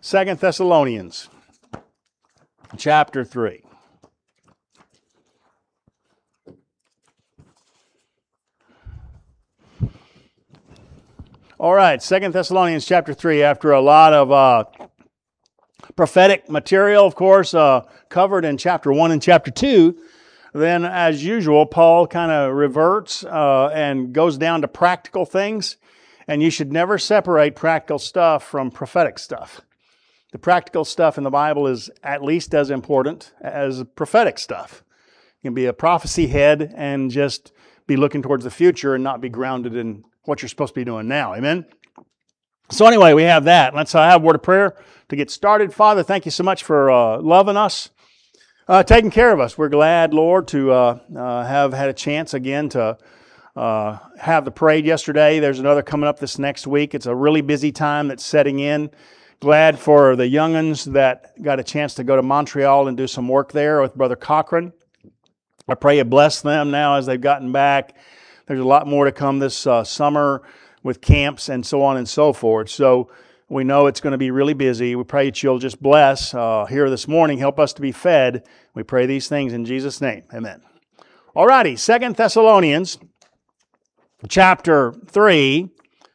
2 Thessalonians chapter 3. All right, 2 Thessalonians chapter 3, after a lot of prophetic material, of course, covered in chapter 1 and chapter 2, then as usual, Paul kind of reverts and goes down to practical things, and you should never separate practical stuff from prophetic stuff. The practical stuff in the Bible is at least as important as prophetic stuff. You can be a prophecy head and just be looking towards the future and not be grounded in what you're supposed to be doing now. Amen? So anyway, we have that. Let's have a word of prayer to get started. Father, thank you so much for loving us, taking care of us. We're glad, Lord, to have had a chance again to have the parade yesterday. There's another coming up this next week. It's a really busy time that's setting in. Glad for the young'uns that got a chance to go to Montreal and do some work there with Brother Cochran. I pray you bless them now as they've gotten back. There's a lot more to come this summer with camps and so on and so forth. So we know it's going to be really busy. We pray that you'll just bless here this morning. Help us to be fed. We pray these things in Jesus' name. Amen. Alrighty, 2 Thessalonians chapter 3,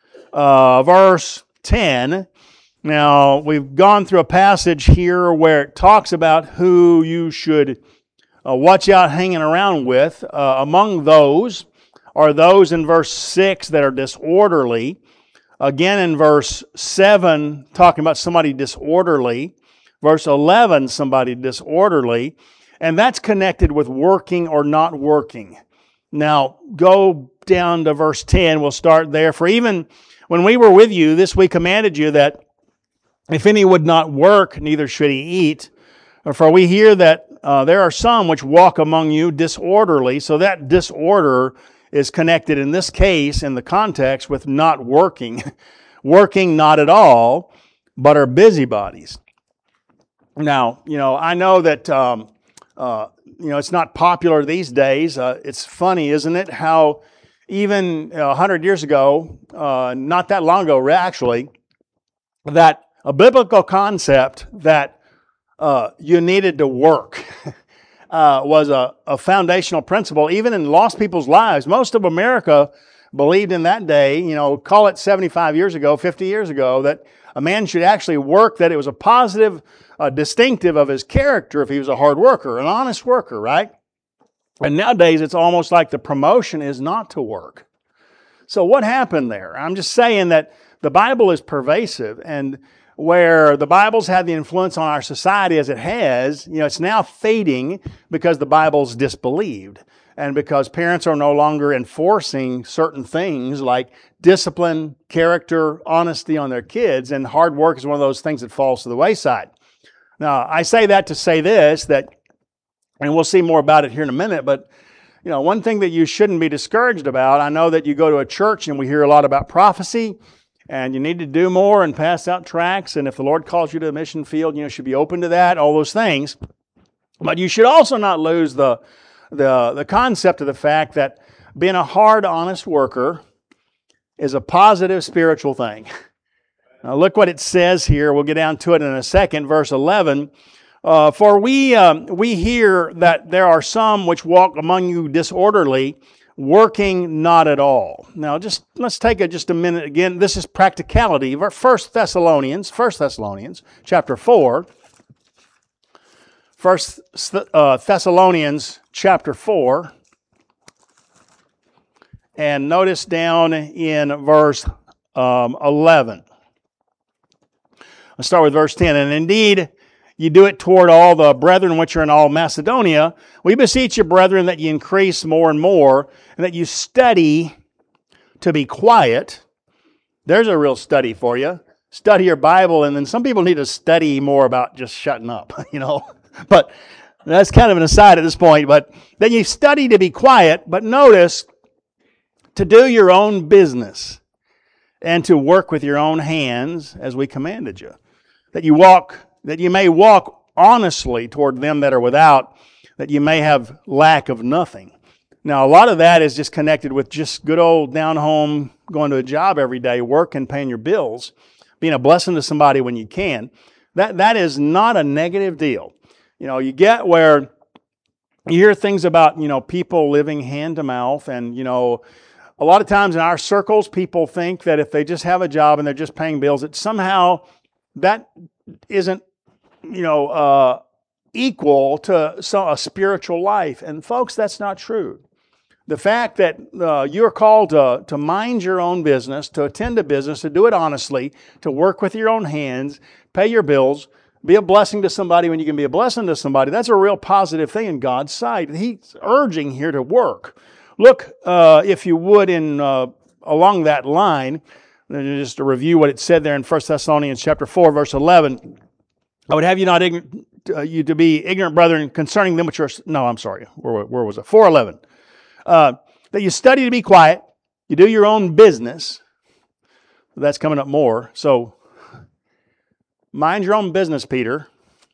verse 10. Now, we've gone through a passage here where it talks about who you should watch out hanging around with. Among those are those in verse 6 that are disorderly. Again in verse 7, talking about somebody disorderly. Verse 11, somebody disorderly. And that's connected with working or not working. Now, go down to verse 10. We'll start there. For even when we were with you, this we commanded you that if any would not work, neither should he eat. For we hear that there are some which walk among you disorderly. So that disorder is connected in this case, in the context, with not working. Working not at all, but are busybodies. Now, I know that, it's not popular these days. It's funny, isn't it, how even 100 years ago, not that long ago, actually, that a biblical concept that you needed to work was a foundational principle, even in lost people's lives. Most of America believed in that day, call it 75 years ago, 50 years ago, that a man should actually work, that it was a positive distinctive of his character if he was a hard worker, an honest worker, right? And nowadays it's almost like the promotion is not to work. So what happened there? I'm just saying that the Bible is pervasive, and where the Bible's had the influence on our society as it has, it's now fading because the Bible's disbelieved and because parents are no longer enforcing certain things like discipline, character, honesty on their kids, and hard work is one of those things that falls to the wayside. Now, I say that to say this, and we'll see more about it here in a minute, but one thing that you shouldn't be discouraged about, I know that you go to a church and we hear a lot about prophecy, and you need to do more and pass out tracts. And if the Lord calls you to the mission field, you should be open to that, all those things. But you should also not lose the concept of the fact that being a hard, honest worker is a positive spiritual thing. Now look what it says here. We'll get down to it in a second. Verse 11. For we hear that there are some which walk among you disorderly, working not at all. Now, let's take just a minute again. This is practicality. 1 Thessalonians, chapter 4. 1 Thessalonians, chapter 4. And notice down in verse 11. Let's start with verse 10. And indeed, you do it toward all the brethren which are in all Macedonia. We beseech you, brethren, that you increase more and more, and that you study to be quiet. There's a real study for you. Study your Bible, and then some people need to study more about just shutting up, But that's kind of an aside at this point. But then you study to be quiet, but notice, to do your own business and to work with your own hands as we commanded you. That you may walk honestly toward them that are without, that you may have lack of nothing. Now, a lot of that is just connected with just good old down home, going to a job every day, working, paying your bills, being a blessing to somebody when you can. That is not a negative deal. You get where you hear things about, people living hand to mouth, and, a lot of times in our circles, people think that if they just have a job and they're just paying bills, that somehow that isn't, equal to a spiritual life. And folks, that's not true. The fact that you're called to mind your own business, to attend to business, to do it honestly, to work with your own hands, pay your bills, be a blessing to somebody when you can be a blessing to somebody, that's a real positive thing in God's sight. He's urging here to work. Look, if you would, along that line, just to review what it said there in 1 Thessalonians chapter 4, verse 11. I would have you not ignorant, you to be ignorant, brethren, concerning them which are... No, I'm sorry. Where was it? 4:11. That you study to be quiet. You do your own business. That's coming up more. So, mind your own business, Peter.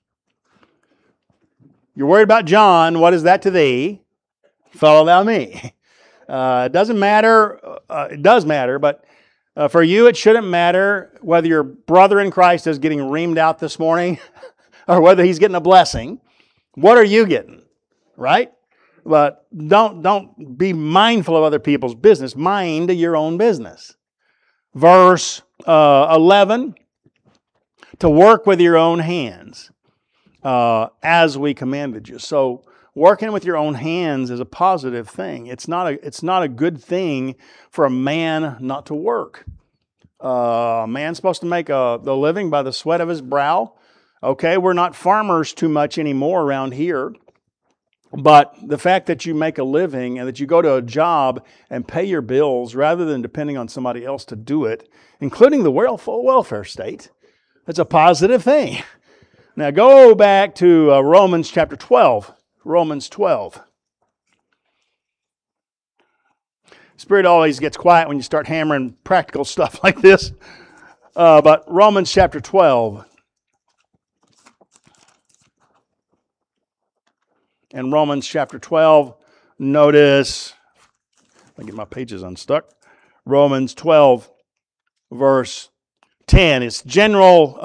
You're worried about John. What is that to thee? Follow thou me. It doesn't matter. It does matter, but for you, it shouldn't matter whether your brother in Christ is getting reamed out this morning or whether he's getting a blessing. What are you getting? Right? But don't be mindful of other people's business. Mind your own business. Verse 11, to work with your own hands as we commanded you. So, working with your own hands is a positive thing. It's not a good thing for a man not to work. A man's supposed to make the living by the sweat of his brow. Okay, we're not farmers too much anymore around here. But the fact that you make a living and that you go to a job and pay your bills rather than depending on somebody else to do it, including the welfare state, that's a positive thing. Now go back to Romans chapter 12. Romans 12. Spirit always gets quiet when you start hammering practical stuff like this. But Romans chapter 12. In Romans chapter 12, notice, let me get my pages unstuck. Romans 12, verse 10. It's general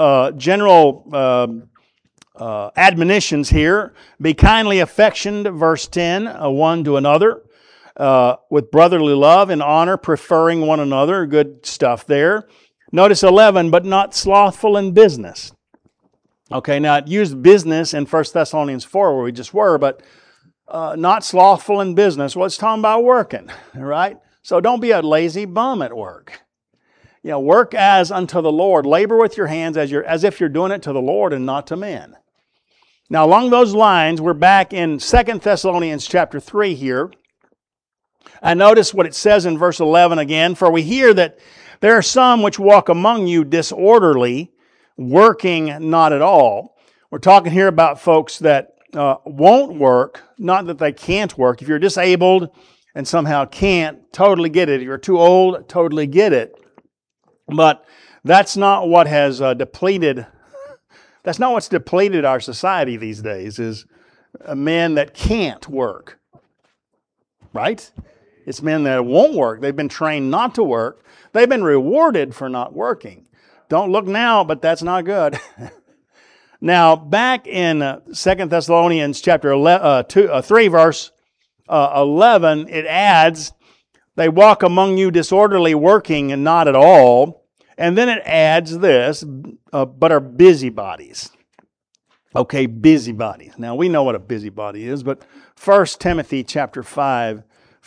admonitions here. Be kindly affectioned, verse 10, one to another, with brotherly love and honor, preferring one another. Good stuff there. Notice 11, but not slothful in business. Okay, now it used business in 1 Thessalonians 4 where we just were, but not slothful in business. Well, it's talking about working, right? So don't be a lazy bum at work. Work as unto the Lord. Labor with your hands as if you're doing it to the Lord and not to men. Now, along those lines, we're back in 2 Thessalonians chapter 3 here. And notice what it says in verse 11 again. For we hear that there are some which walk among you disorderly, working not at all. We're talking here about folks that won't work, not that they can't work. If you're disabled and somehow can't, totally get it. If you're too old, totally get it. But that's not what has depleted. That's not what's depleted our society these days, is men that can't work. Right? It's men that won't work. They've been trained not to work. They've been rewarded for not working. Don't look now, but that's not good. Now, back in 2 Thessalonians chapter 3, verse 11, it adds, they walk among you disorderly, working and not at all. And then it adds this, but are busybodies. Okay, busybodies. Now, we know what a busybody is, but 1 Timothy chapter 5.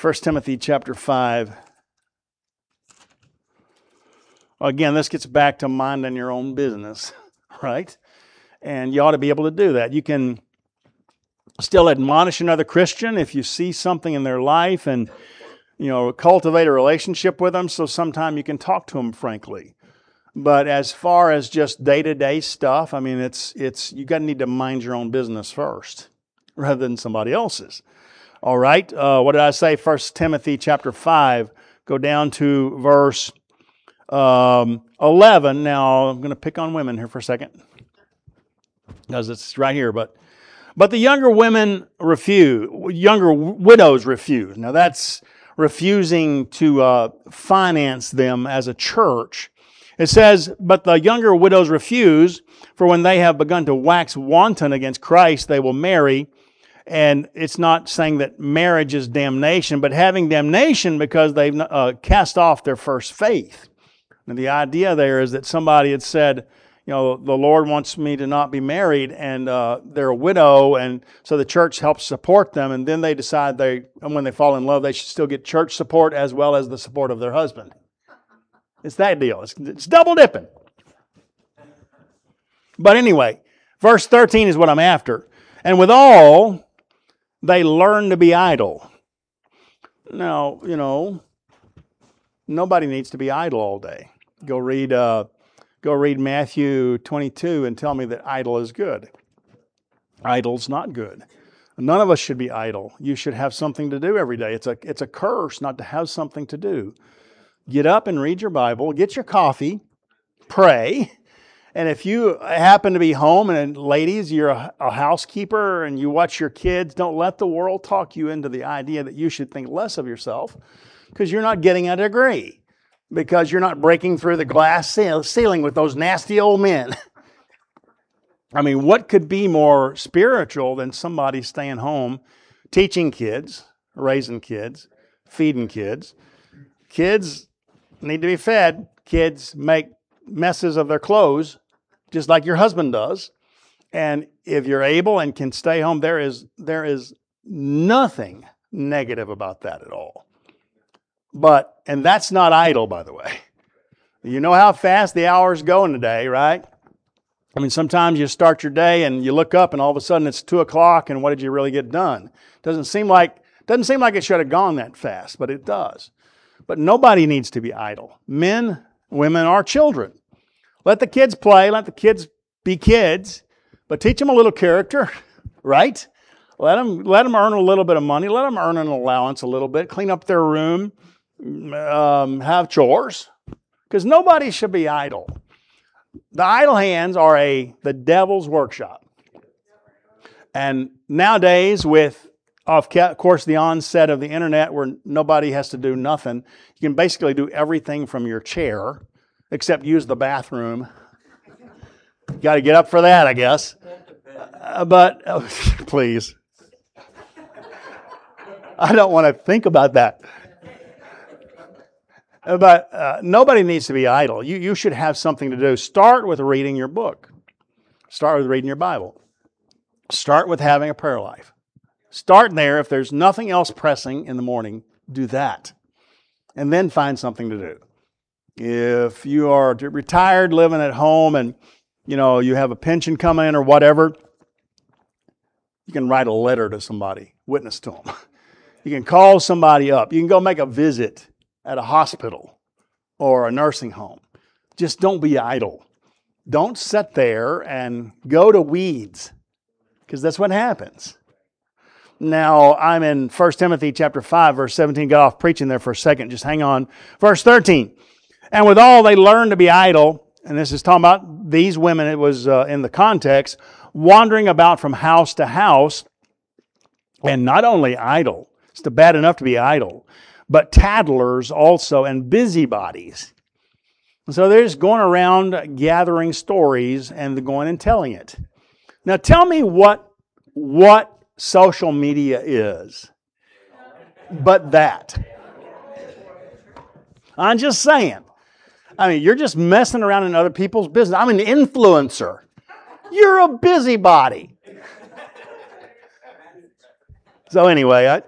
Again, this gets back to minding your own business, right? And you ought to be able to do that. You can still admonish another Christian if you see something in their life and, cultivate a relationship with them, so sometime you can talk to them frankly. But as far as just day-to-day stuff, I mean, it's you got to need to mind your own business first rather than somebody else's. All right, what did I say? 1 Timothy chapter 5. Go down to verse 11. Now, I'm going to pick on women here for a second because it's right here. But the younger widows refuse. Now, that's refusing to finance them as a church. It says, but the younger widows refuse, for when they have begun to wax wanton against Christ, they will marry. And it's not saying that marriage is damnation, but having damnation because they've cast off their first faith. And the idea there is that somebody had said, the Lord wants me to not be married, and they're a widow, and so the church helps support them, and then they decide when they fall in love, they should still get church support as well as the support of their husband. It's that deal. It's double dipping. But anyway, verse 13 is what I'm after. And withal, they learn to be idle. Now, nobody needs to be idle all day. Go read Matthew 22 and tell me that idle is good. Idle's not good. None of us should be idle. You should have something to do every day. It's a curse not to have something to do. Get up and read your Bible. Get your coffee. Pray. And if you happen to be home, and ladies, you're a housekeeper and you watch your kids, don't let the world talk you into the idea that you should think less of yourself, because you're not getting a degree, because you're not breaking through the glass ceiling with those nasty old men. I mean, what could be more spiritual than somebody staying home, teaching kids, raising kids, feeding kids? Kids need to be fed. Kids make messes of their clothes, just like your husband does. And if you're able and can stay home, there is nothing negative about that at all. And that's not idle, by the way. You know how fast the hours go in a day, right? I mean, sometimes you start your day and you look up and all of a sudden it's 2 o'clock, and what did you really get done? Doesn't seem like it should have gone that fast, but it does. But nobody needs to be idle. Men, women, or children. Let the kids play. Let the kids be kids. But teach them a little character, right? Let them earn a little bit of money. Let them earn an allowance a little bit. Clean up their room. Have chores. Because nobody should be idle. The idle hands are the devil's workshop. And nowadays, with, of course, the onset of the internet, where nobody has to do nothing, you can basically do everything from your chair, except use the bathroom. You got to get up for that, I guess. Please. I don't want to think about that. But nobody needs to be idle. You should have something to do. Start with reading your book. Start with reading your Bible. Start with having a prayer life. Start there. If there's nothing else pressing in the morning, do that. And then find something to do. If you are retired, living at home, and you have a pension coming in or whatever, you can write a letter to somebody, witness to them. You can call somebody up. You can go make a visit at a hospital or a nursing home. Just don't be idle. Don't sit there and go to weeds, because that's what happens. Now, I'm in 1 Timothy chapter 5, verse 17. Got off preaching there for a second. Just hang on. Verse 13. And withal they learn to be idle, and this is talking about these women, it was in the context, wandering about from house to house, and not only idle, it's bad enough to be idle, but tattlers also, and busybodies. So they're just going around gathering stories and going and telling it. Now tell me what social media is but that. I'm just saying. I mean, you're just messing around in other people's business. I'm an influencer. You're a busybody. So anyway,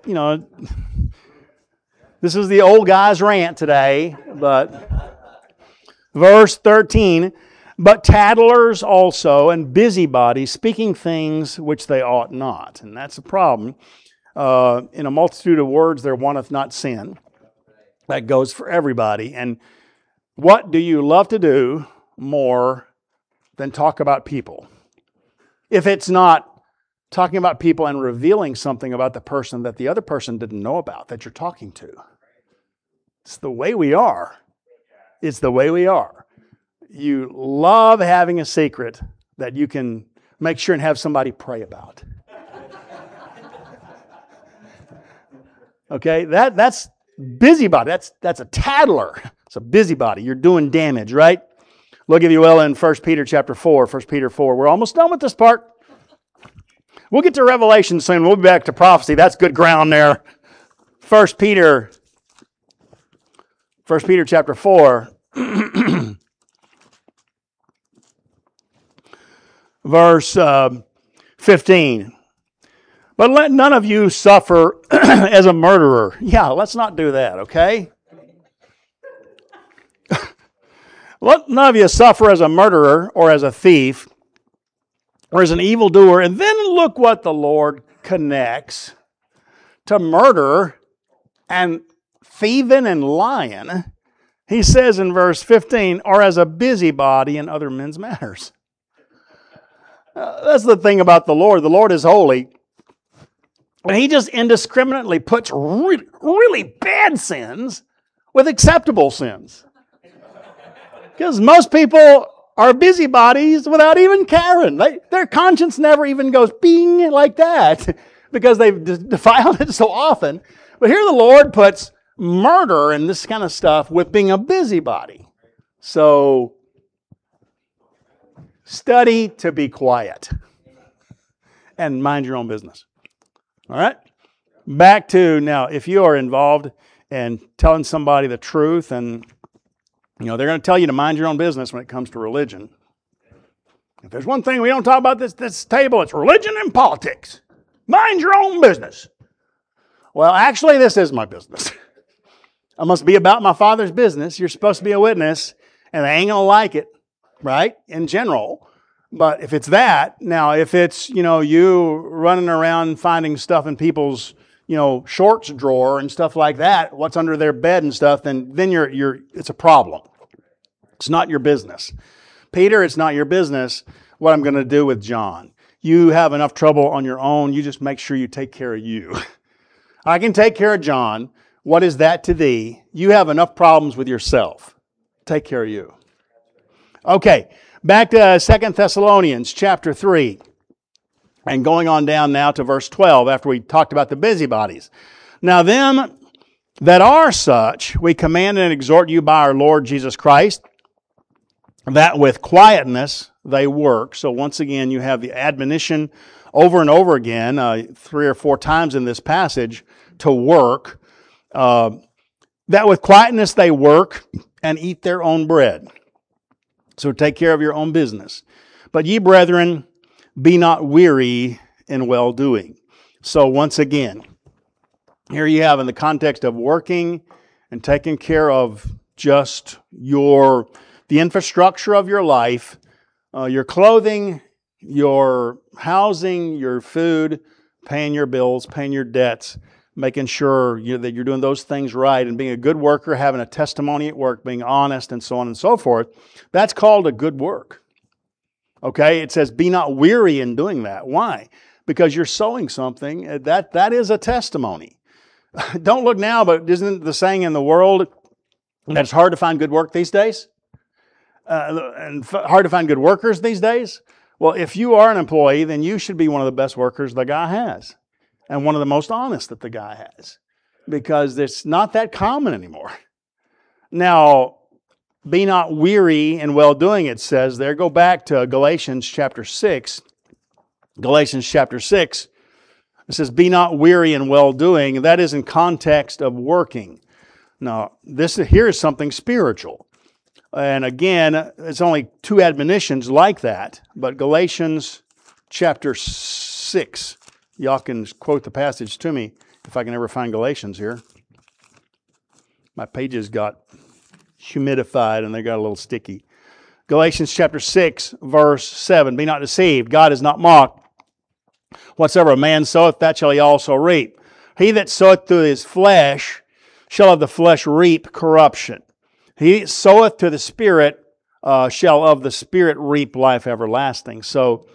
this is the old guy's rant today, but verse 13, but tattlers also and busybodies, speaking things which they ought not. And that's a problem. In a multitude of words there wanteth not sin. That goes for everybody. And what do you love to do more than talk about people? If it's not talking about people and revealing something about the person that the other person didn't know about that you're talking to. It's the way we are. It's the way we are. You love having a secret that you can make sure and have somebody pray about. Okay, that's busybody. That's a tattler. It's a busybody. You're doing damage, right? Look, if you will, in 1 Peter chapter 4, 1 Peter 4. We're almost done with this part. We'll get to Revelation soon. We'll be back to prophecy. That's good ground there. 1 Peter chapter 4, verse 15. But let none of you suffer as a murderer. Yeah, let's not do that, okay? Let none of you suffer as a murderer or as a thief or as an evildoer. And then look what the Lord connects to murder and thieving and lying. He says in verse 15, or as a busybody in other men's matters. That's the thing about the Lord. The Lord is holy. And He just indiscriminately puts really, really bad sins with acceptable sins. Because most people are busybodies without even caring. Their conscience never even goes bing like that because they've defiled it so often. But here the Lord puts murder and this kind of stuff with being a busybody. So, study to be quiet and mind your own business. All right? Back to now, if you are involved in telling somebody the truth and they're going to tell you to mind your own business when it comes to religion. If there's one thing we don't talk about this table, it's religion and politics. Mind your own business. Well, actually, this is my business. I must be about my Father's business. You're supposed to be a witness, and they ain't going to like it, right, in general. But if it's that, now if it's, you running around finding stuff in people's, shorts drawer and stuff like that, what's under their bed and stuff, then it's a problem. It's not your business. Peter, it's not your business what I'm going to do with John. You have enough trouble on your own. You just make sure you take care of you. I can take care of John. What is that to thee? You have enough problems with yourself. Take care of you. Okay, back to 2 Thessalonians chapter 3. And going on down now to verse 12 after we talked about the busybodies. Now them that are such, we command and exhort you by our Lord Jesus Christ, that with quietness they work. So once again, you have the admonition over and over again, 3 or 4 times in this passage, to work. That with quietness they work and eat their own bread. So take care of your own business. But ye brethren, be not weary in well-doing. So once again, here you have in the context of working and taking care of just the infrastructure of your life, your clothing, your housing, your food, paying your bills, paying your debts, making sure that you're doing those things right and being a good worker, having a testimony at work, being honest, and so on and so forth. That's called a good work. Okay, it says, be not weary in doing that. Why? Because you're sowing something. That is a testimony. Don't look now, but isn't the saying in the world that it's hard to find good work these days? And hard to find good workers these days? Well, if you are an employee, then you should be one of the best workers the guy has. And one of the most honest that the guy has. Because it's not that common anymore. Now, be not weary in well-doing, it says there. Go back to Galatians chapter 6. Galatians chapter 6. It says, be not weary in well-doing. That is in context of working. Now, here is something spiritual. And again, it's only 2 admonitions like that. But Galatians chapter 6. Y'all can quote the passage to me if I can ever find Galatians here. My pages got humidified and they got a little sticky. Galatians chapter 6, verse 7. Be not deceived. God is not mocked. Whatsoever a man soweth, that shall he also reap. He that soweth to his flesh shall of the flesh reap corruption. He that soweth to the Spirit shall of the Spirit reap life everlasting. So,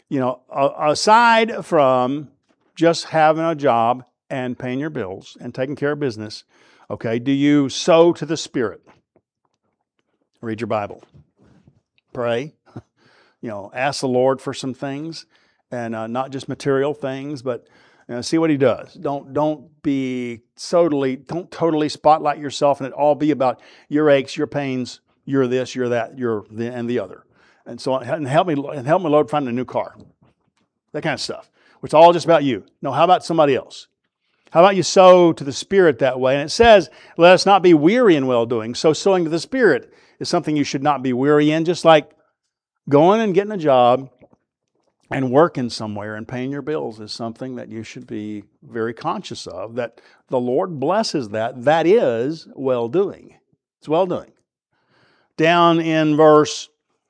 aside from just having a job and paying your bills and taking care of business, okay, do you sow to the Spirit? Read your Bible. Pray. Ask the Lord for some things, and not just material things, but see what He does. Don't totally spotlight yourself and it all be about your aches, your pains, you're this, you're that, you're the and the other. And so and help me, Lord, find a new car. That kind of stuff. It's all just about you. No, how about somebody else? How about you sow to the Spirit that way? And it says, let us not be weary in well-doing. So sowing to the Spirit is something you should not be weary in, just like going and getting a job and working somewhere and paying your bills is something that you should be very conscious of, that the Lord blesses that. That is well-doing. It's well-doing. Down in verse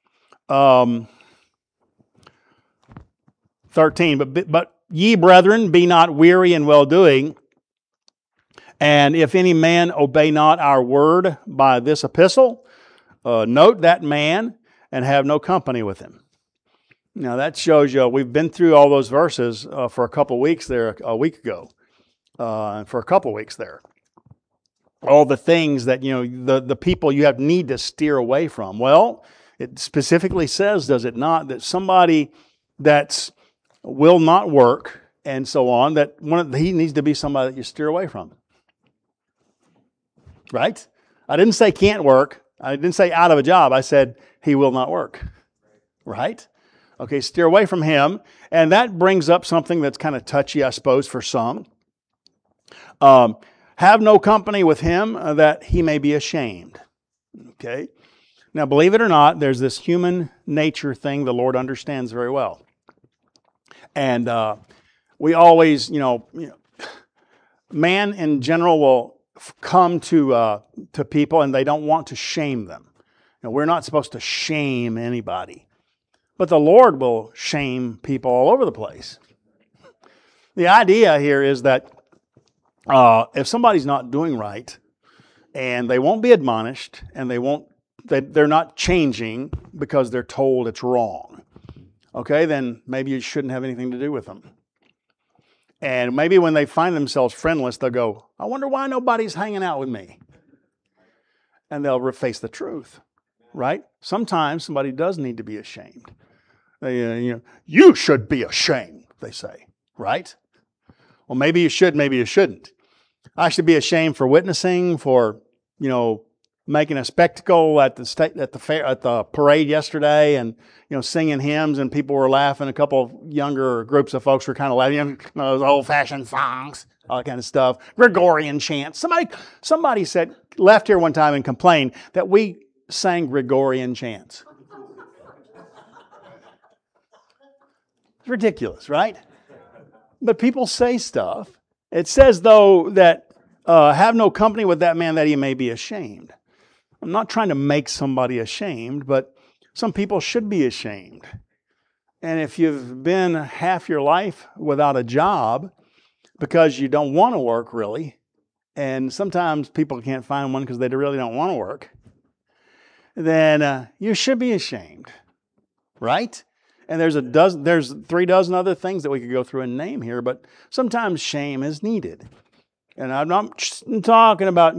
13, but ye brethren, be not weary in well-doing, and if any man obey not our word by this epistle, note that man and have no company with him. Now that shows you, we've been through all those verses for a couple weeks there, a week ago, and for a couple weeks there. All the things that, the people you need to steer away from. Well, it specifically says, does it not, that somebody that's will not work and so on, that he needs to be somebody that you steer away from. Right? I didn't say can't work. I didn't say out of a job. I said he will not work. Right? Okay, steer away from him. And that brings up something that's kind of touchy, I suppose, for some. Have no company with him that he may be ashamed. Okay? Now, believe it or not, there's this human nature thing the Lord understands very well. And we always, man in general will come to people and they don't want to shame them. We're not supposed to shame anybody. But the Lord will shame people all over the place. The idea here is that if somebody's not doing right and they won't be admonished and they're not changing because they're told it's wrong, okay, then maybe you shouldn't have anything to do with them. And maybe when they find themselves friendless, they'll go, I wonder why nobody's hanging out with me. And they'll face the truth, right? Sometimes somebody does need to be ashamed. You should be ashamed, they say, right? Well, maybe you should, maybe you shouldn't. I should be ashamed for witnessing, for, making a spectacle at the parade yesterday, and singing hymns, and people were laughing. A couple of younger groups of folks were kind of laughing, those old-fashioned songs, all that kind of stuff. Gregorian chants. Somebody left here one time and complained that we sang Gregorian chants. It's ridiculous, right? But people say stuff. It says, though, that have no company with that man that he may be ashamed. I'm not trying to make somebody ashamed, but some people should be ashamed. And if you've been half your life without a job because you don't want to work really, and sometimes people can't find one because they really don't want to work, then you should be ashamed, right? And there's 3 dozen other things that we could go through and name here, but sometimes shame is needed. And I'm not talking about,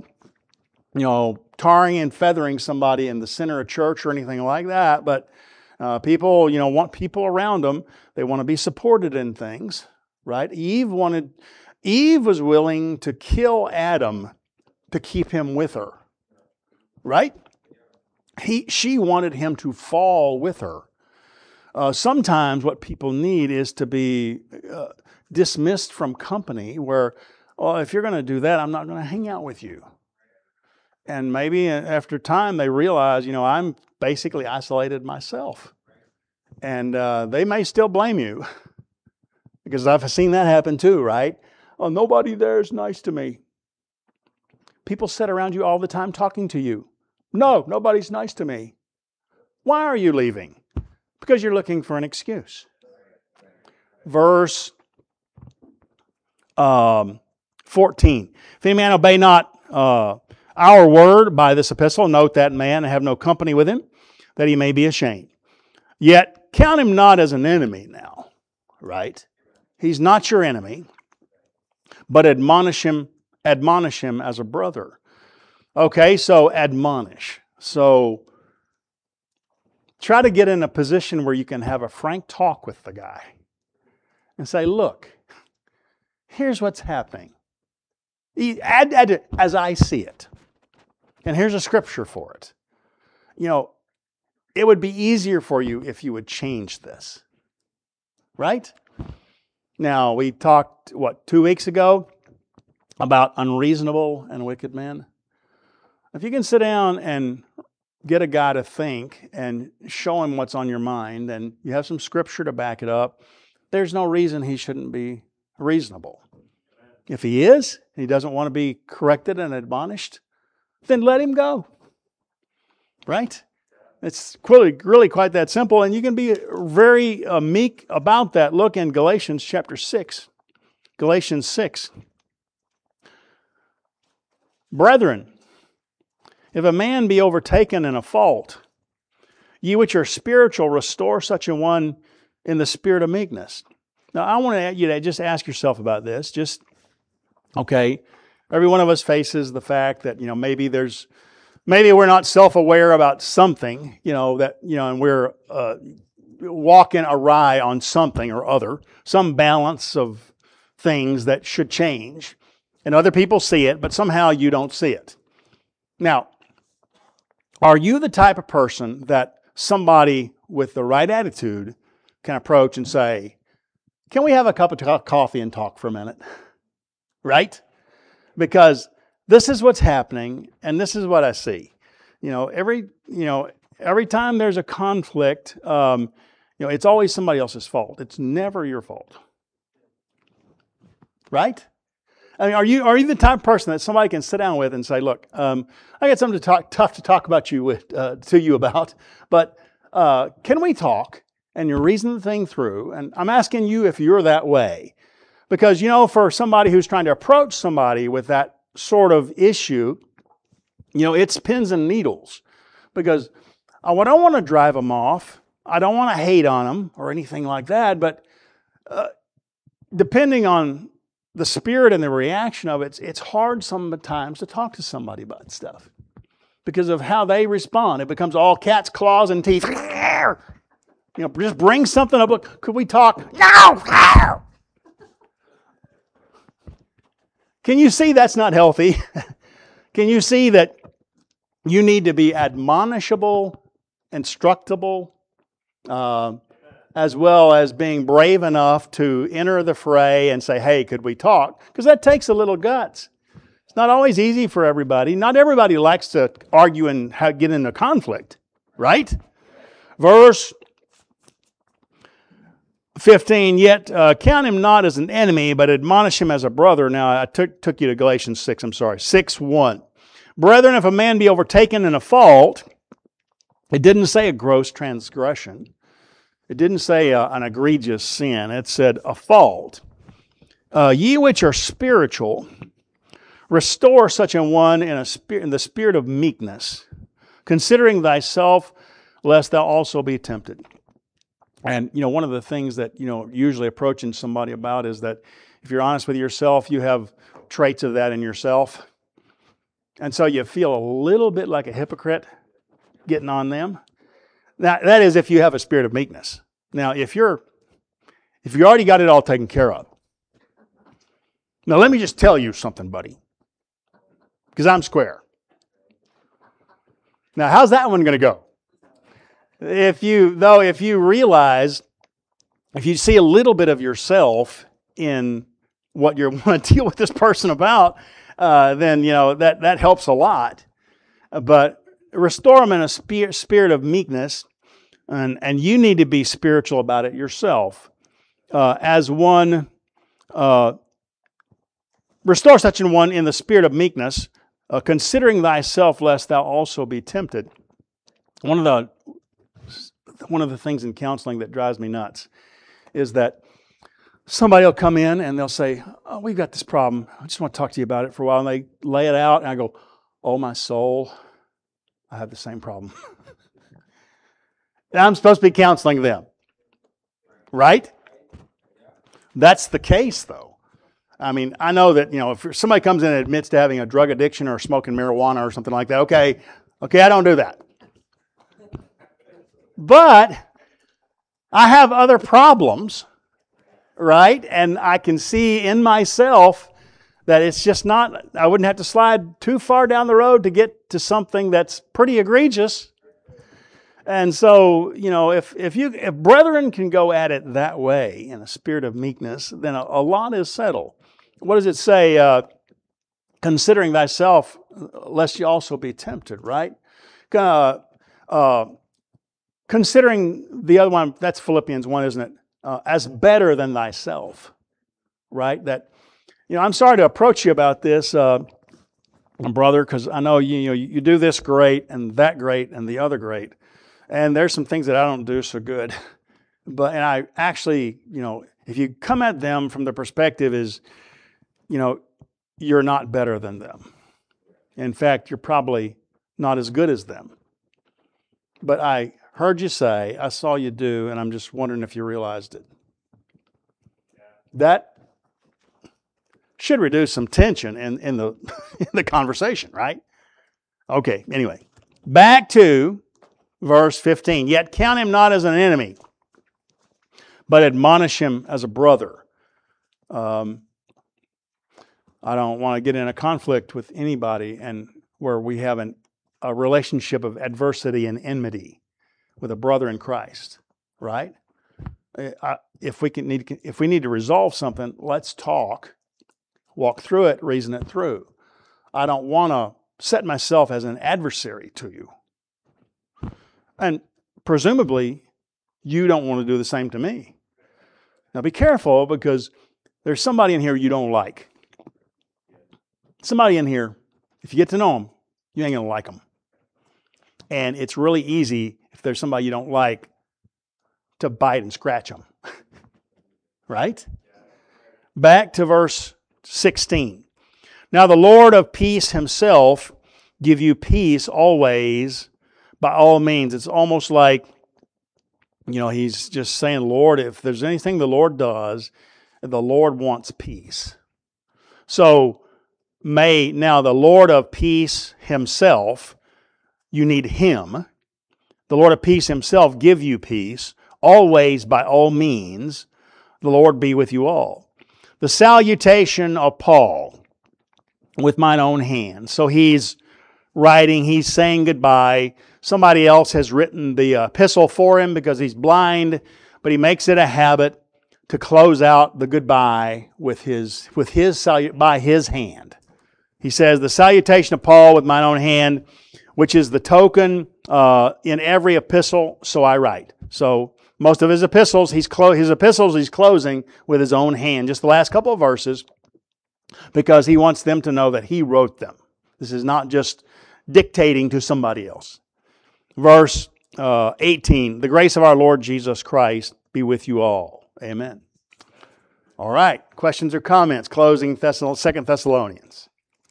tarring and feathering somebody in the center of church or anything like that, but people, want people around them. They want to be supported in things, right? Eve was willing to kill Adam to keep him with her, right? She wanted him to fall with her. Sometimes what people need is to be dismissed from company where, if you're going to do that, I'm not going to hang out with you. And maybe after time they realize, I'm basically isolated myself. And they may still blame you. Because I've seen that happen too, right? Oh, nobody there is nice to me. People sit around you all the time talking to you. No, nobody's nice to me. Why are you leaving? Because you're looking for an excuse. Verse 14. If any man obey not our word by this epistle, note that man and have no company with him, that he may be ashamed. Yet count him not as an enemy now, right? He's not your enemy, but admonish him as a brother. Okay, so admonish. So try to get in a position where you can have a frank talk with the guy and say, look, here's what's happening. As I see it. And here's a scripture for it. it would be easier for you if you would change this. Right? Now, we talked, 2 weeks ago about unreasonable and wicked men. If you can sit down and get a guy to think and show him what's on your mind, and you have some scripture to back it up, there's no reason he shouldn't be reasonable. If he is, and he doesn't want to be corrected and admonished, then let him go. Right? It's really quite that simple, and you can be very meek about that. Look in Galatians chapter 6. Galatians 6. Brethren, if a man be overtaken in a fault, ye which are spiritual, restore such a one in the spirit of meekness. Now, I want you to just ask yourself about this. Okay, every one of us faces the fact that, maybe we're not self-aware about something, and we're walking awry on something or other, some balance of things that should change. And other people see it, but somehow you don't see it. Now, are you the type of person that somebody with the right attitude can approach and say, can we have a cup of coffee and talk for a minute? Right? Because this is what's happening, and this is what I see. Every time there's a conflict, it's always somebody else's fault. It's never your fault. Right? I mean, are you the type of person that somebody can sit down with and say, "Look, I got something tough to talk about to you about, but can we talk?" And you reason the thing through. And I'm asking you if you're that way, because for somebody who's trying to approach somebody with that sort of issue, it's pins and needles, because I don't want to drive them off. I don't want to hate on them or anything like that. But depending on the spirit and the reaction of it, it's hard sometimes to talk to somebody about stuff because of how they respond. It becomes all cats, claws, and teeth. Just bring something up. Look, could we talk? No! Can you see that's not healthy? Can you see that you need to be admonishable, instructable, as well as being brave enough to enter the fray and say, hey, could we talk? Because that takes a little guts. It's not always easy for everybody. Not everybody likes to argue and get into conflict, right? Verse 15, yet count him not as an enemy, but admonish him as a brother. Now, I took you to Galatians 6:1. Brethren, if a man be overtaken in a fault, it didn't say a gross transgression. It didn't say an egregious sin. It said a fault. Ye which are spiritual, restore such an one in the spirit of meekness, considering thyself, lest thou also be tempted. And, one of the things that, usually approaching somebody about is that if you're honest with yourself, you have traits of that in yourself. And so you feel a little bit like a hypocrite getting on them. Now, that is if you have a spirit of meekness. Now, if you already got it all taken care of. Now, let me just tell you something, buddy. Because I'm square. Now, how's that one going to go? If you realize, if you see a little bit of yourself in what you want to deal with this person about, then, that helps a lot. But restore them in a spirit of meekness, and you need to be spiritual about it yourself. As one, restore such an one in the spirit of meekness, considering thyself, lest thou also be tempted. One of the things in counseling that drives me nuts is that somebody will come in and they'll say, "Oh, we've got this problem. I just want to talk to you about it for a while." And they lay it out, and I go, "Oh, my soul, I have the same problem." And I'm supposed to be counseling them. Right? That's the case, though. I mean, I know that, if somebody comes in and admits to having a drug addiction or smoking marijuana or something like that, okay, I don't do that. But I have other problems, right? And I can see in myself that it's just not, I wouldn't have to slide too far down the road to get to something that's pretty egregious. And so, if brethren can go at it that way in a spirit of meekness, then a lot is settled. What does it say? Considering thyself, lest you also be tempted, right? Considering the other one, that's Philippians 1, isn't it? As better than thyself, right? That, I'm sorry to approach you about this, brother, because I know you do this great and that great and the other great. And there's some things that I don't do so good. And I actually, if you come at them from the perspective is, you're not better than them. In fact, you're probably not as good as them. But I heard you say, I saw you do, and I'm just wondering if you realized it. That should reduce some tension in the in the conversation, right? Okay, anyway. Back to verse 15. Yet count him not as an enemy, but admonish him as a brother. I don't want to get in a conflict with anybody and where we have a relationship of adversity and enmity with a brother in Christ, right? If we need to resolve something, let's talk, walk through it, reason it through. I don't want to set myself as an adversary to you. And presumably, you don't want to do the same to me. Now be careful, because there's somebody in here you don't like. Somebody in here, if you get to know them, you ain't going to like them. And it's really easy, if there's somebody you don't like, to bite and scratch them. Right? Back to verse 16. Now the Lord of peace himself give you peace always, by all means. It's almost like, he's just saying, Lord, if there's anything the Lord does, the Lord wants peace. So may now the Lord of peace himself, you need him, the Lord of peace himself give you peace, always by all means, the Lord be with you all. The salutation of Paul with mine own hand. So he's writing, he's saying goodbye. Somebody else has written the epistle for him because he's blind, but he makes it a habit to close out the goodbye by his hand. He says, the salutation of Paul with mine own hand, which is the token in every epistle, so I write. So most of his epistles, he's closing with his own hand. Just the last couple of verses, because he wants them to know that he wrote them. This is not just dictating to somebody else. Verse 18, the grace of our Lord Jesus Christ be with you all. Amen. All right, questions or comments? Closing 2 Thessalonians.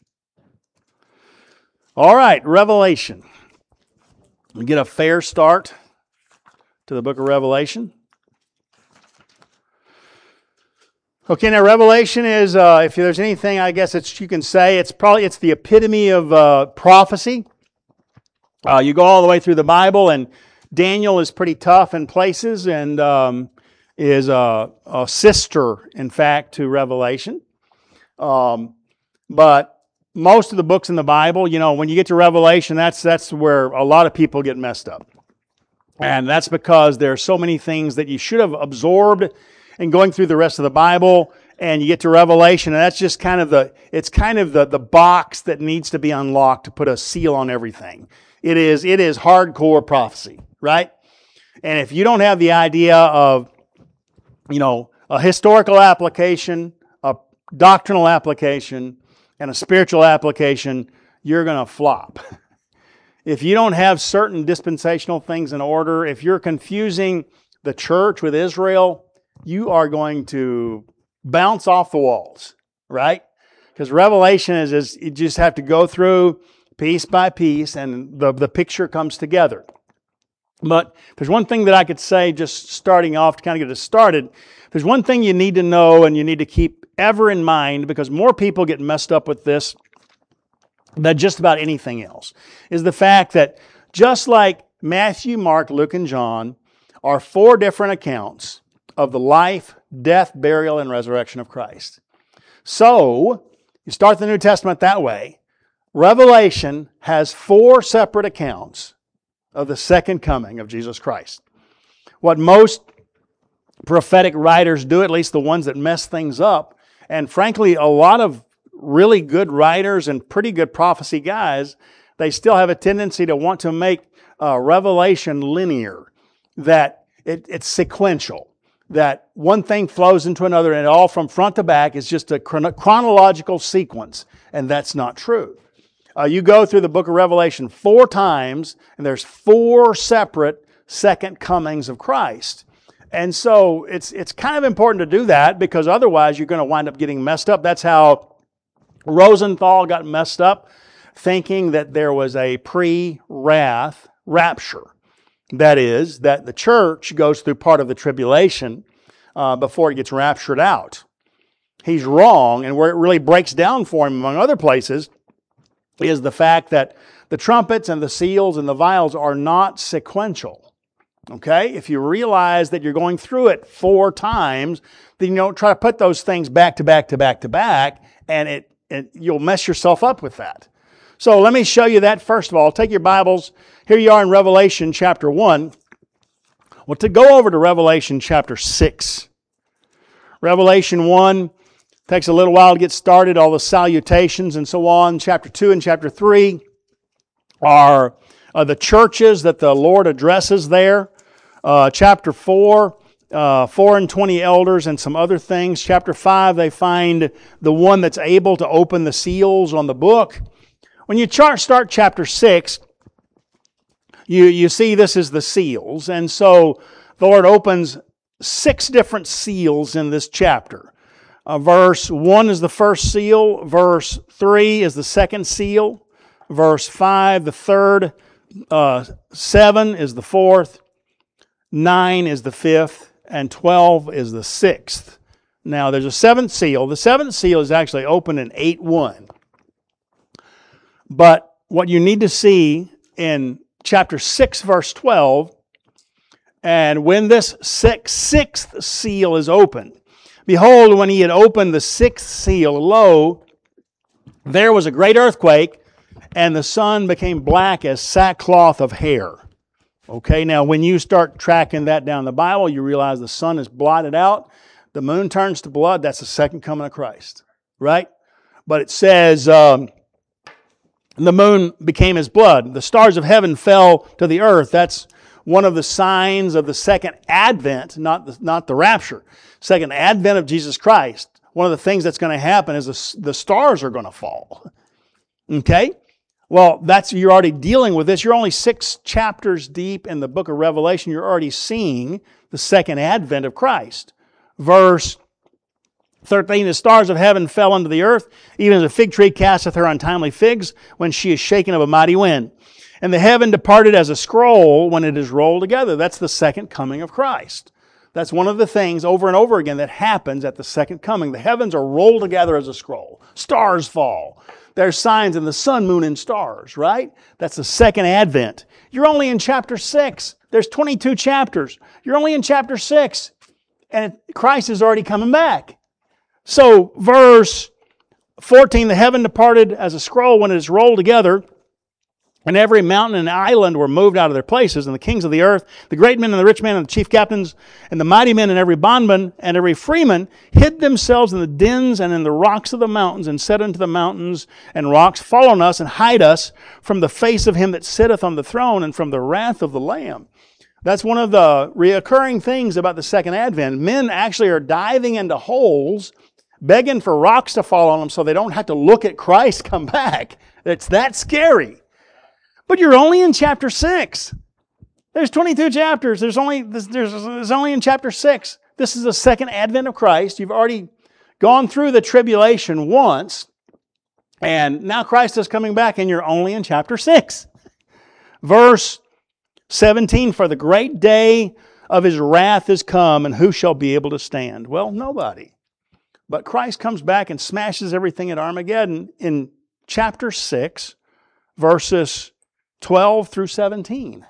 All right, Revelation. We get a fair start to the book of Revelation. Okay, now Revelation is, if there's anything, I guess you can say, it's the epitome of prophecy. You go all the way through the Bible, and Daniel is pretty tough in places, and is a sister, in fact, to Revelation. But most of the books in the Bible, when you get to Revelation, that's where a lot of people get messed up. And that's because there are so many things that you should have absorbed in going through the rest of the Bible, and you get to Revelation, and that's just kind of the box that needs to be unlocked to put a seal on everything. It is hardcore prophecy, right? And if you don't have the idea of, a historical application, a doctrinal application, and a spiritual application, you're going to flop. If you don't have certain dispensational things in order, if you're confusing the church with Israel, you are going to bounce off the walls, right? Because Revelation is you just have to go through piece by piece, and the picture comes together. But there's one thing that I could say, just starting off to kind of get us started. There's one thing you need to know and you need to keep ever in mind, because more people get messed up with this than just about anything else, is the fact that just like Matthew, Mark, Luke, and John are 4 different accounts of the life, death, burial, and resurrection of Christ. So, you start the New Testament that way. Revelation has 4 separate accounts of the second coming of Jesus Christ. What most prophetic writers do, at least the ones that mess things up, and frankly, a lot of really good writers and pretty good prophecy guys, they still have a tendency to want to make Revelation linear, that it's sequential, that one thing flows into another and all from front to back is just a chronological sequence, and that's not true. You go through the book of Revelation 4 times, and there's 4 separate second comings of Christ. And so it's kind of important to do that, because otherwise you're going to wind up getting messed up. That's how Rosenthal got messed up, thinking that there was a pre-wrath rapture. That is, that the church goes through part of the tribulation before it gets raptured out. He's wrong, and where it really breaks down for him, among other places, is the fact that the trumpets and the seals and the vials are not sequential. Okay? If you realize that you're going through it 4 times, then you don't try to put those things back to back to back to back, and you'll mess yourself up with that. So let me show you that first of all. Take your Bibles. Here you are in Revelation chapter 1. Well, to go over to Revelation chapter 6. Revelation 1 takes a little while to get started, all the salutations and so on. Chapter 2 and chapter 3 are the churches that the Lord addresses there. Chapter 4, 4 and 20 elders and some other things. Chapter 5, they find the one that's able to open the seals on the book. When you start chapter 6, you see this is the seals. And so the Lord opens 6 different seals in this chapter. Verse 1 is the first seal. Verse 3 is the second seal. Verse 5, the third. 7 is the fourth. 9 is the fifth. And 12 is the 6th. Now there's a 7th seal. The 7th seal is actually opened in 8:1. But what you need to see in chapter 6, verse 12, and when this 6th seal is opened, behold, when he had opened the 6th seal, lo, there was a great earthquake, and the sun became black as sackcloth of hair. Okay, now when you start tracking that down in the Bible, you realize the sun is blotted out, the moon turns to blood. That's the second coming of Christ, right? But it says, the moon became as blood. The stars of heaven fell to the earth. That's one of the signs of the second advent, not the rapture. Second advent of Jesus Christ. One of the things that's going to happen is the stars are going to fall. Okay? Well, you're already dealing with this. You're only 6 chapters deep in the book of Revelation. You're already seeing the second advent of Christ. Verse 13, the stars of heaven fell unto the earth, even as a fig tree casteth her untimely figs when she is shaken of a mighty wind. And the heaven departed as a scroll when it is rolled together. That's the second coming of Christ. That's one of the things over and over again that happens at the second coming. The heavens are rolled together as a scroll. Stars fall. There's signs in the sun, moon, and stars, right? That's the second advent. You're only in chapter 6. There's 22 chapters. You're only in chapter 6. And Christ is already coming back. So, verse 14, the heaven departed as a scroll when it is rolled together, and every mountain and island were moved out of their places, and the kings of the earth, the great men and the rich men and the chief captains, and the mighty men and every bondman and every freeman hid themselves in the dens and in the rocks of the mountains, and said unto the mountains and rocks, fall on us and hide us from the face of him that sitteth on the throne and from the wrath of the Lamb. That's one of the reoccurring things about the second advent. Men actually are diving into holes, begging for rocks to fall on them so they don't have to look at Christ come back. It's that scary. But you're only in chapter 6. There's 22 chapters. There's only in chapter 6. This is the second advent of Christ. You've already gone through the tribulation once, and now Christ is coming back, and you're only in chapter 6. Verse 17, for the great day of his wrath is come, and who shall be able to stand? Well, nobody. But Christ comes back and smashes everything at Armageddon in chapter 6, verses 12 through 17.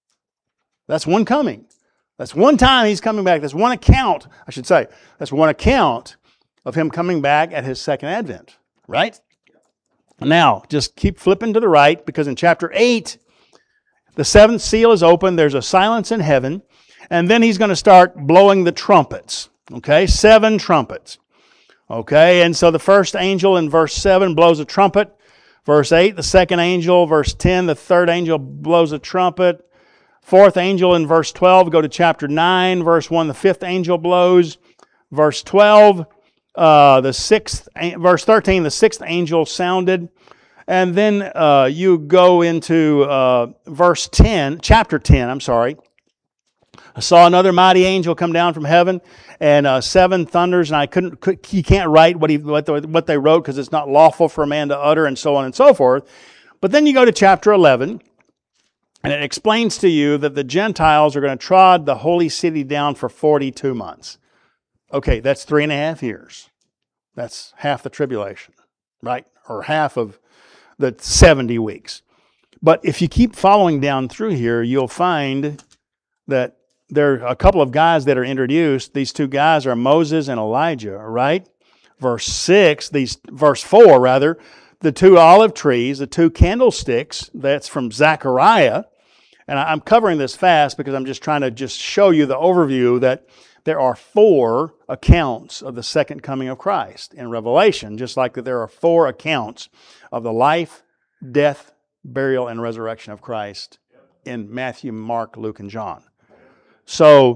That's one coming. That's one time he's coming back. That's one account, I should say. That's one account of him coming back at his second advent, right? Now, just keep flipping to the right, because in chapter 8, The seventh seal is open. There's a silence in heaven. And then he's going to start blowing the trumpets. Okay, 7 trumpets. Okay, and so the first angel in verse 7 blows a trumpet. Verse 8, the second angel. Verse 10, the third angel blows a trumpet. Fourth angel in verse 12. Go to chapter 9, verse 1. The fifth angel blows. Verse 12, verse 13, the sixth angel sounded. And then you go into verse 10, chapter 10, I'm sorry. I saw another mighty angel come down from heaven, and 7 thunders, and you can't write what they wrote because it's not lawful for a man to utter, and so on and so forth. But then you go to chapter 11, and it explains to you that the Gentiles are going to trod the holy city down for 42 months. Okay, that's 3.5 years. That's half the tribulation, right? Or half of the 70 weeks. But if you keep following down through here, you'll find that there are a couple of guys that are introduced. These 2 guys are Moses and Elijah, right? Verse 4 rather, the 2 olive trees, the 2 candlesticks, that's from Zechariah. And I'm covering this fast because I'm just trying to just show you the overview that there are 4 accounts of the second coming of Christ in Revelation, just like that there are 4 accounts of the life, death, burial, and resurrection of Christ in Matthew, Mark, Luke, and John. So,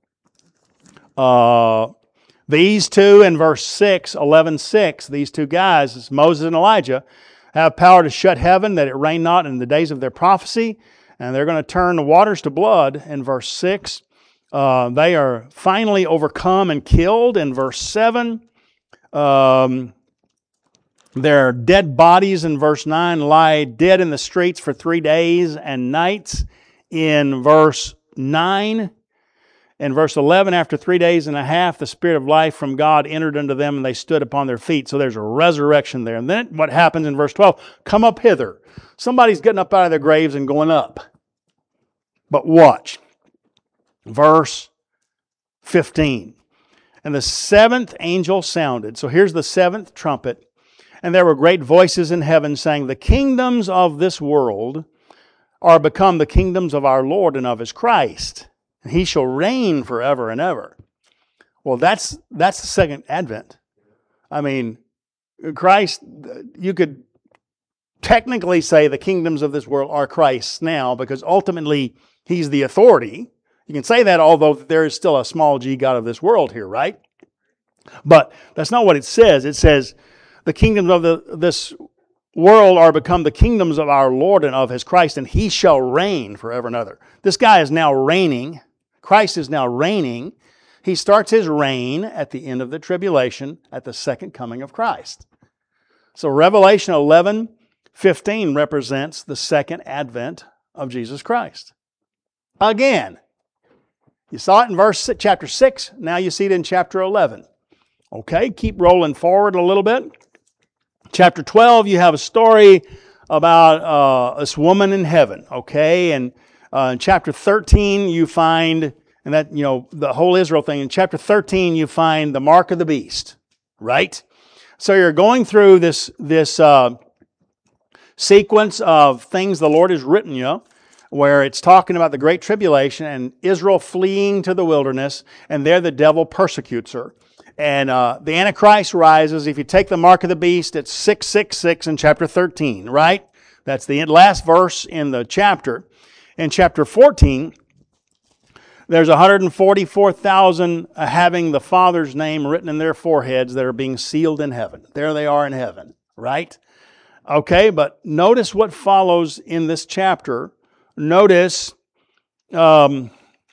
these 2 in verse 6, 11:6, these 2 guys, Moses and Elijah, have power to shut heaven that it rain not in the days of their prophecy, and they're going to turn the waters to blood in verse 6. They are finally overcome and killed in verse 7. Their dead bodies in verse 9 lie dead in the streets for 3 days and nights in verse 9. In verse 11, after 3 days and a half, the Spirit of life from God entered into them, and they stood upon their feet. So there's a resurrection there. And then what happens in verse 12? Come up hither. Somebody's getting up out of their graves and going up. But watch. Verse 15. And the 7th angel sounded. So here's the 7th trumpet. And there were great voices in heaven saying, the kingdoms of this world are become the kingdoms of our Lord and of His Christ. And He shall reign forever and ever. Well, that's the second advent. I mean, Christ, you could technically say the kingdoms of this world are Christ's now because ultimately He's the authority. You can say that, although there is still a small g God of this world here, right? But that's not what it says. It says, the kingdoms of this world are become the kingdoms of our Lord and of His Christ, and He shall reign forever and ever. This guy is now reigning. Christ is now reigning. He starts His reign at the end of the tribulation, at the second coming of Christ. So Revelation 11:15 represents the second advent of Jesus Christ. Again, you saw it in chapter 6, now you see it in chapter 11. Okay, keep rolling forward a little bit. Chapter 12, you have a story about this woman in heaven, okay? And in chapter 13, you find, and that, the whole Israel thing. In chapter 13, you find the mark of the beast, right? So you're going through this sequence of things the Lord has written you, where it's talking about the Great Tribulation and Israel fleeing to the wilderness, and there the devil persecutes her. And the Antichrist rises. If you take the mark of the beast, it's 666 in chapter 13, right? That's the last verse in the chapter. In chapter 14, there's 144,000 having the Father's name written in their foreheads that are being sealed in heaven. There they are in heaven, right? Okay, but notice what follows in this chapter. Notice verse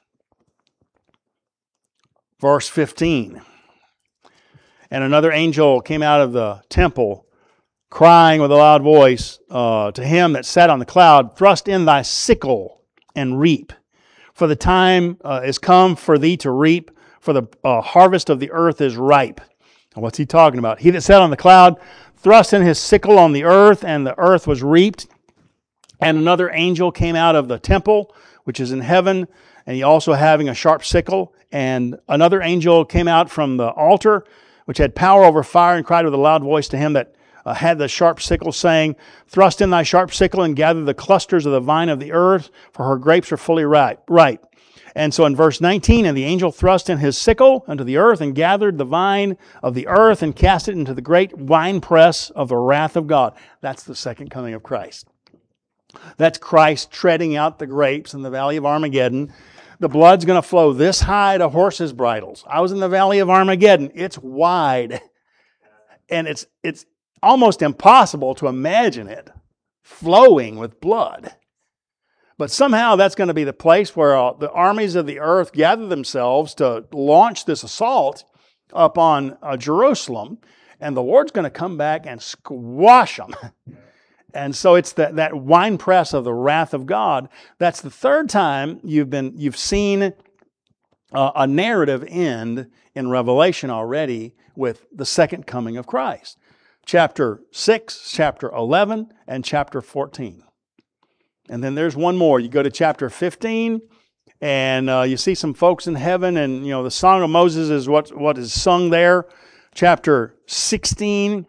15. And another angel came out of the temple, crying with a loud voice to him that sat on the cloud, thrust in thy sickle and reap. For the time is come for thee to reap, for the harvest of the earth is ripe. And what's he talking about? He that sat on the cloud thrust in his sickle on the earth, and the earth was reaped. And another angel came out of the temple, which is in heaven, and he also having a sharp sickle. And another angel came out from the altar, which had power over fire, and cried with a loud voice to him that had the sharp sickle, saying, "Thrust in thy sharp sickle and gather the clusters of the vine of the earth, for her grapes are fully ripe." And so in verse 19, "And the angel thrust in his sickle unto the earth, and gathered the vine of the earth, and cast it into the great winepress of the wrath of God." That's the second coming of Christ. That's Christ treading out the grapes in the valley of Armageddon. The blood's going to flow this high to horses' bridles. I was in the valley of Armageddon. It's wide. And it's almost impossible to imagine it flowing with blood. But somehow that's going to be the place where the armies of the earth gather themselves to launch this assault upon Jerusalem. And the Lord's going to come back and squash them. And so it's that winepress of the wrath of God. That's the third time you've seen a narrative end in Revelation already with the second coming of Christ. Chapter 6, chapter 11, and chapter 14. And then there's one more. You go to chapter 15, and you see some folks in heaven, and the Song of Moses is what is sung there. Chapter 16,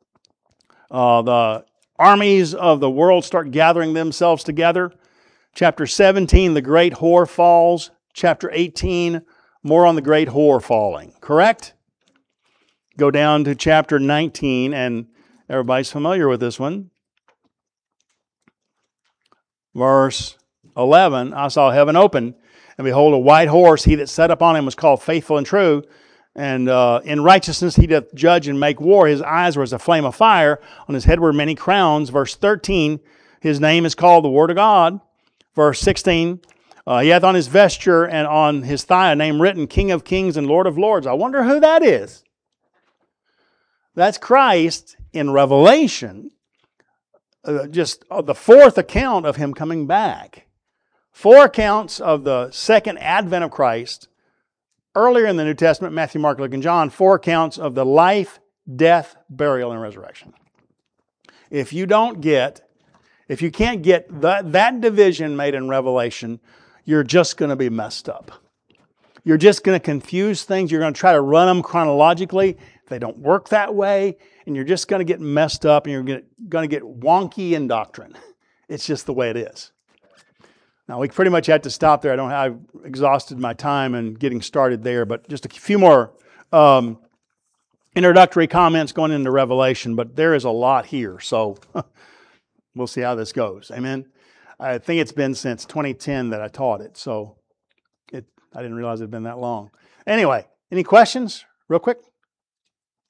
the armies of the world start gathering themselves together. Chapter 17, the great whore falls. Chapter 18, more on the great whore falling. Correct? Go down to chapter 19, and everybody's familiar with this one. Verse 11, "I saw heaven open, and behold, a white horse. He that sat upon him was called Faithful and True. And in righteousness he doth judge and make war. His eyes were as a flame of fire. On his head were many crowns." Verse 13, "His name is called the Word of God." Verse 16, "He hath on his vesture and on his thigh a name written, King of Kings and Lord of Lords." I wonder who that is. That's Christ in Revelation. Just the fourth account of Him coming back. 4 accounts of the second advent of Christ. Earlier in the New Testament, Matthew, Mark, Luke, and John, 4 accounts of the life, death, burial, and resurrection. If you can't get that division made in Revelation, you're just going to be messed up. You're just going to confuse things. You're going to try to run them chronologically. They don't work that way, and you're just going to get messed up, and you're going to get wonky in doctrine. It's just the way it is. Now, we pretty much had to stop there. I've exhausted my time in getting started there, but just a few more introductory comments going into Revelation, but there is a lot here, so we'll see how this goes. Amen? I think it's been since 2010 that I taught it, so I didn't realize it had been that long. Anyway, any questions real quick?